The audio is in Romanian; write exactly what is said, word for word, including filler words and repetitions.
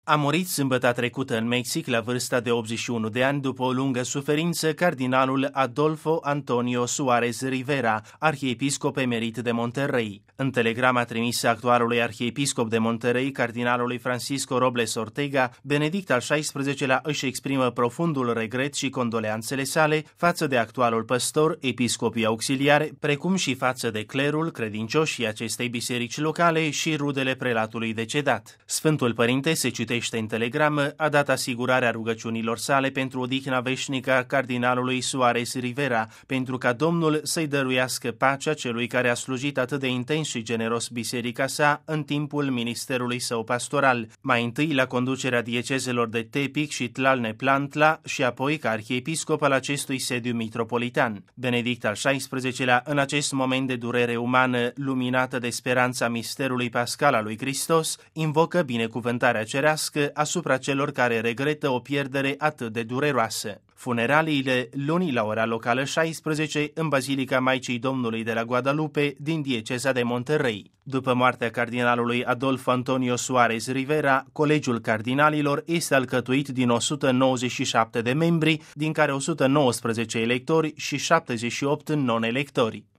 A murit sâmbătă trecută în Mexic la vârsta de optzeci și unu de ani după o lungă suferință cardinalul Adolfo Antonio Suarez Rivera, arhiepiscop emerit de Monterrey. În telegrama trimisă actualului arhiepiscop de Monterrey, cardinalului Francisco Robles Ortega, Benedict al șaisprezecelea își exprimă profundul regret și condoleanțele sale față de actualul păstor, episcopii auxiliare, precum și față de clerul, credincioșii acestei biserici locale și rudele prelatului decedat. Sfântul Părinte, se citește în telegramă, a dat asigurarea rugăciunilor sale pentru odihna veșnică a cardinalului Suarez Rivera, pentru ca Domnul să-i dăruiască pacea celui care a slujit atât de intens și generos biserica sa în timpul ministerului său pastoral, mai întâi la conducerea diecezelor de Tepic și Tlalnepantla și apoi ca arhiepiscop al acestui sediu mitropolitan. Benedict al șaisprezecelea, în acest moment de durere umană luminată de speranța misterului pascal al lui Hristos, invocă binecuvântarea cerească asupra celor care regretă o pierdere atât de dureroasă. Funeraliile luni la ora locală șaisprezece în Bazilica Maicii Domnului de la Guadalupe din dieceza de Monterrey. După moartea cardinalului Adolfo Antonio Suarez Rivera, Colegiul Cardinalilor este alcătuit din o sută nouăzeci și șapte de membri, din care o sută nouăsprezece electori și șaptezeci și opt non-electori.